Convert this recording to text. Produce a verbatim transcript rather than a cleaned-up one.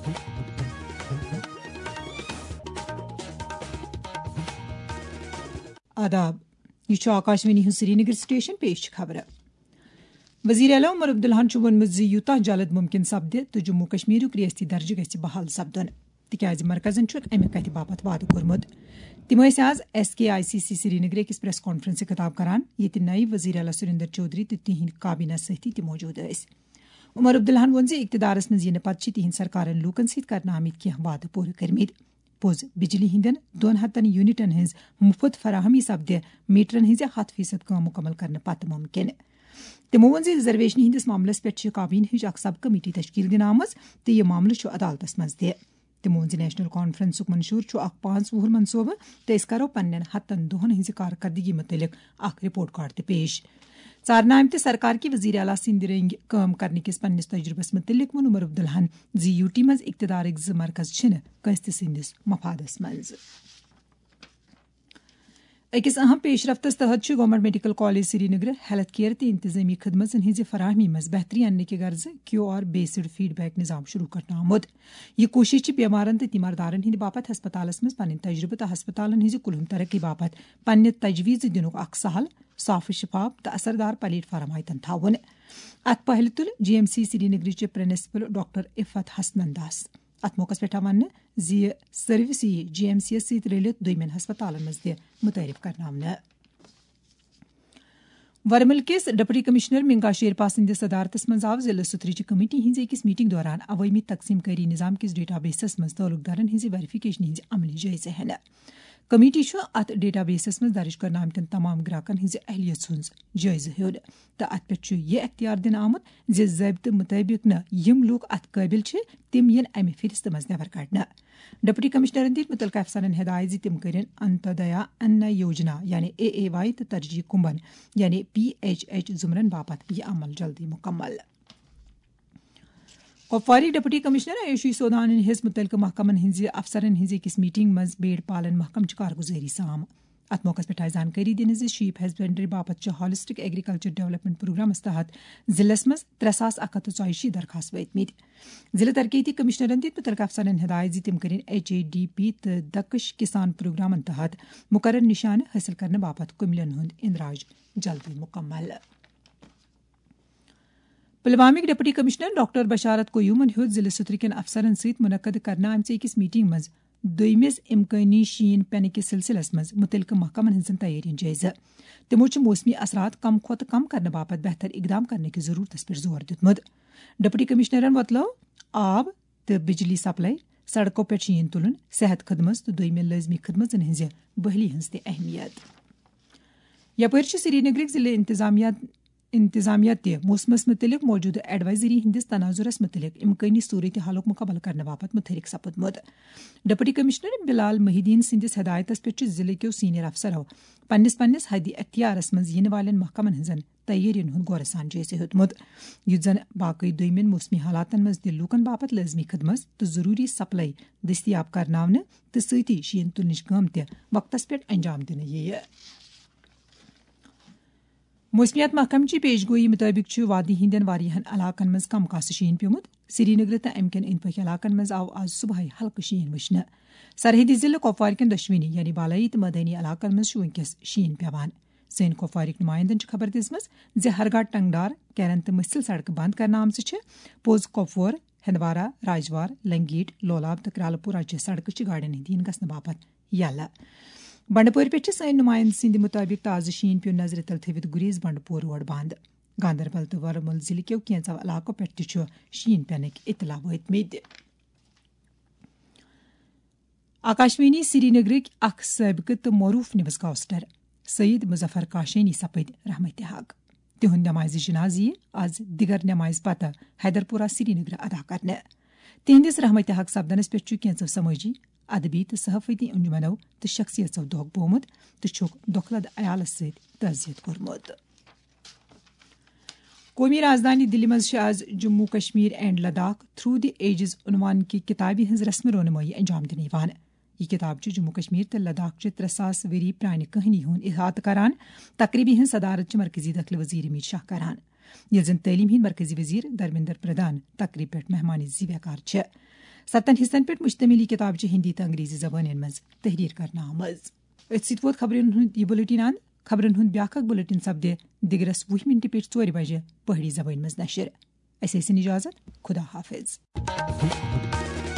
آداب، یہ آکاشوانی ہند سری نگر سٹیشن پیش خبر. وزیر اعلیٰ عمر عبداللہن وونمت زِ یوتاہ جلد ممکن سپدِ تو جموں کشمیرک ریاستی درجہ گژھِ بحال سپدن تکیازِ مرکزن چھُ امہِ کتھِ باپت وعدٕ کوٚرمُت. تم ٲسۍ آز ایس کے آئی سی سی سری نگر أکِس پریس کانفرنس خطاب کران ییٚتہِ نایب وزیر اعلیٰ سریندر چودھری تہٕ تِہنٛدۍ کابینہ سۭتی تہِ موجود ٲسۍ. عمر عبداللہن ووٚن زِ اقتدارس منٛز یِنہٕ پتہٕ چھِ تِہنٛدِ سرکارن لوٗکن سۭتۍ کرنہٕ آمٕتۍ کینٛہہ وعدٕ پوٗرٕ کٔرمٕتۍ. پوٚز بجلی ہندین دون ہتن یونٹن ہٕنٛز مُفت فراہمی سپدِ میٹرن ہٕنٛزِ ہتھ فیصد کٲم مُکمل کرنہٕ پتہٕ مُمکِن. تِمو ووٚن زِ رِزرویشنہِ ہٕنٛدِس معاملس پٮ۪ٹھ چھِ کابینہ ہٕچ اکھ سب کمیٹی تشکیل دِنہٕ آمٕژ تہٕ یہِ معاملہٕ چھُ عدالتس منٛز تہِ. تِمو ووٚن زِ نیشنل کانفرنسُک منشور چھُ اکھ پانژھ وُہُر منصوبہٕ تہٕ أسۍ کرو پننٮ۪ن ہتن دۄہن ہٕنٛزِ کارکردگی متعلق اکھ رپورٹ کارڈ تہِ پیش. ژارنہٕ آمتہِ سرکار کہِ وزیر اعلیٰ سٕنٛدِ رٔنگۍ کٲم کرنہٕ کِس پننِس تجربس متعلق ووٚن عمر عبداللہن زِ یوٗ ٹی منٛز اقتدارٕکۍ زٕ مرکز چھِنہٕ کٲنٛسہِ تہِ سٕنٛدِس مفادس منٛز. أکِس اہم پیش رفتس تحت چھُ government medical college Srinagar health care تہٕ انتظامی خدمژن ہٕنٛزِ فراہمی منٛز بہتری اننہٕ کہِ غرضہٕ Q R based feedback نظام شروع کرنہٕ آمُت. یہِ کوٗشش چھِ بیمارن تہٕ تیماردارن ہٕنٛدِ باپتھ ہسپتالس منٛز پنٕنۍ تجربہٕ تہٕ ہسپتالن ہٕنٛزِ کُلہُم ترقی باپتھ پننہِ تجویٖز دِنُک اکھ سہل صاف شفاف تہٕ اثردار پلیٹ فارم آیتن تھاوُن. اتھ پہلہِ تُل جی ایم سی سری نگرٕچہِ پرنسپل ڈاکٹر عفت حسنن داس. اتھ موقعس پٮ۪ٹھ آو وننہٕ زِ یہِ سٔروِس یِیہِ جی ایم سی یس سۭتۍ رٔلِتھ دوٚیمٮ۪ن ہسپتالن منٛز تہِ مُتعارف کرناونہٕ. ورمل کِس ڈپٹی کمشنر منگا شیرپا سٕنٛدِس صدارتس منٛز آو ضلعہٕ سترٕچہِ کمیٹی ہٕنٛزِ أکِس میٹنگ دوران عوٲمی تقسیٖم کٲری نظام کِس ڈیٹا بیسس منٛز تعلق دارن ہٕنٛزِ ویریفِکیشن ہٕنٛزِ عملی جٲیزٕ ہٮ۪نہٕ. کمیٹی چھُ اتھ ڈیٹا بیسس منٛز درٕج کرنہٕ آمتٮ۪ن تمام گراکن ہٕنٛزِ اہلیت ہٕنٛز جٲیزٕ ہیوٚن تہٕ اتھ پٮ۪ٹھ چھُ یہِ اختیار دِنہٕ آمُت زِ ضٲبطہٕ مُطٲبق نہٕ یِم لوٗکھ اتھ قٲبل چھِ تِم یِن امہِ فہرستہٕ منٛز نٮ۪بر کڑنہٕ. ڈپٹی کمشنرن دِتۍ مُتعلقہٕ افسرن ہدایت زِ تِم کٔرِن انتودیا اننا یوجنا یعنی اے اے واے تہٕ ترجیح کُمبن یعنی پی ایچ ایچ ضُمرن باپتھ یہِ عمل جلدی مُکمل. کۄپوارٕکۍ ڈپٹی کمشنر آیوشی سودھان ہِس مُتعلقہٕ محکمن ہٕنٛزِ افسرن ہٕنٛزِ أکِس میٹنگ منٛز بیڈ پالن محکمچہِ کارگُزٲری سام. اتھ موقعس پٮ۪ٹھ آیہِ زانکٲری دِنہٕ زِ شیپ ہسبنڈری باپتھ چھِ ہالسٹک ایگریکلچر ڈیولپمنٹ پروگرامس تحت ضلعس منٛز ترٛےٚ ساس اکھ ہتھ تہٕ ژۄیہِ شیٖتھ درخاست وٲتمٕتۍ. ضلعہٕ ترقیتی کمشنرن دِتۍ مُتعلقہٕ افسرن ہدایت زِ تِم کٔرِن ایچ اے ڈی پی تہٕ دکش کسان پروگرامن تحت مُقرر نِشانہٕ حٲصِل کرنہٕ باپتھ کُملین ہُنٛد اندراج جلدی مُکمل. پُلوامٕکۍ ڈپٹی کمشنر ڈاکٹر بشارت قیوٗمن ہیوٚت ضلعہٕ سترٕ کٮ۪ن افسرن سۭتۍ مُنعقد کرنہٕ آمژِ أکِس میٹنگ منٛز دوٚیمِس امکٲنی شیٖن پٮ۪نہٕ کِس سلسلس منٛز مُتعلقہٕ محکمن ہٕنٛزن تیٲرین جٲیزٕ. تِمو چھُ موسمی اثرات کم کھۄتہٕ کم کرنہٕ باپتھ بہتر اقدام کرنٕکہِ ضروٗرتس پٮ۪ٹھ زور دِیُتمُت. ڈپٹی کمشنرن وۄتلٲو آب تہٕ بجلی سپلاے، سڑکو پٮ۪ٹھ شیٖن تُلُن، صحت خدمت تہٕ دوٚیمہِ لٲزمی خدمژن ہٕنٛزِ بحالی ہٕنٛز تہِ اہمیت. یپٲرۍ چھِ سری نگرٕکۍ ضلعہٕ انتظامیہ انتظامیہ تہِ موسمس متعلق موجودٕ ایڈوائزری ہٕنٛدِس تناظرس متعلق امکٲنی صورتِ حالُک مُقابلہٕ کرنہٕ باپتھ مُتحرک سپُدمُت. ڈپٹی کمشنر بلال محی الدین سٕنٛدِس ہدایتس پٮ۪ٹھ چھِ ضلعہٕ کیو سیٖنیر افسرو پننِس پننِس حدِ اختیارس منٛز یِنہٕ والٮ۪ن محکمن ہٕنٛزن تیٲرین ہُنٛد غورٕ سان جٲیزٕ ہیوٚتمُت یُتھ زن باقٕے دوٚیمٮ۪ن موسمی حالاتن منٛز تہِ لوٗکن باپتھ لٲزمی خدمت تہٕ ضروٗری سپلاے دٔستیاب کرناونہٕ تہٕ سۭتی شیٖن تُلنٕچ کٲم تہِ وقتس پٮ۪ٹھ انجام دِنہٕ یِیہِ. موسمیات محکمچہِ پیش گوئی مُطٲبق چھُ وادی ہٕنٛدٮ۪ن واریاہن علاقن منٛز کم کاسہٕ شیٖن پیوٚمُت. سری نگر تہٕ امہِ کٮ۪ن أنٛدۍ پٔکۍ علاقن منٛز آو آز صبحٲے ہلکہٕ شیٖن وٕچھنہٕ. سرحدی ضلعہٕ کۄپوارِ کٮ۪ن دۄشوٕنی یعنی بالٲیی تہٕ مٲدانی علاقن منٛز چھُ وٕنکیٚس شیٖن پیوان. سٲنۍ کۄپوارٕکۍ نُمایندن چھِ خبر دِژمٕژ زِ ہرگاہ ٹنگڈار کیرن تہٕ مٔسِل سڑکہٕ بند کرنہٕ آمژٕ چھِ. پوٚز کۄپوور، ہندوارا، راجوار، لنگیٹ، لولاب تہٕ کرالہٕ پورہ چہِ سڑکہٕ چھِ گاڑٮ۪ن ہٕنٛدِ یِنہٕ گژھنہٕ باپتھ یلہٕ. بنڈپورِ پٮ۪ٹھ چھِ سٲنۍ نُمایندٕ سٕنٛدِ مُطٲبق تازٕ شیٖن پیوٚو نظرِ تل تھٲوِتھ گُریز بنڈپور روڈ بند. گاندربل تہٕ ورمُل ضلعہٕ کٮ۪و کینٛژو علاقو پٮ۪ٹھ تہِ چھُ شیٖن پٮ۪نٕکۍ اطلاع وٲتمٕتۍ. آکاشوانی سری نگرٕکۍ اکھ سٲبقہٕ تہٕ معروٗف نِوٕز کاسٹر سعید مظفر کاشانی سپٕدۍ رحمتِ حق. تِہُنٛد نمازِ جنازٕ یِیہِ آز دِگر نمازِ پتہٕ حیدر پورہ سری نگر ادا کرنہٕ. تِہنٛدِس رحمتِ حق سپدنس پٮ۪ٹھ چھُ کینٛژو سمٲجی، ادبی تہٕ صحافتی انجمنو تہٕ شخصیژو دۄکھ بوومُت تہٕ چھُکھ دۄکھلد عیالس سۭتۍ تعزیت کوٚرمُت. قومی رازدانی دِلہِ منٛز چھِ آز Jammu Kashmir and Ladakh through the ages عنوان کہِ کِتابہِ ہٕنٛز رسمہِ رونمٲیی انجام دِنہٕ یِوان. یہ کتاب چھِ جموں کشمیر تہٕ لداخ چہِ ترٛےٚ ساس ؤری پرٛانہِ کہانی ہُنٛد احاطہٕ کران. تقریٖبہِ ہٕنٛز صدارت چھِ مرکزی دٲخلہٕ وزیر امید شاہ کران، ییٚلہِ زن تعلیٖم ہٕنٛدۍ مرکزی وزیر دھرمیندر پردھان تقریٖب پٮ۪ٹھ مہمان زی وقار چھِ. ستن حصن پہ مشتمل یہ کتاب ہندی تو انگریزی زبان مز تحریر کرنا آمز. ات ست ووت خبرن ہند یہ بلٹن اند. خبرن ہند بیاکھ بلٹن سپدِ دگرس وُہ منٹ پہ ژور بجے پہاڑی زبان مز نشر. اس اجازت. خدا حافظ.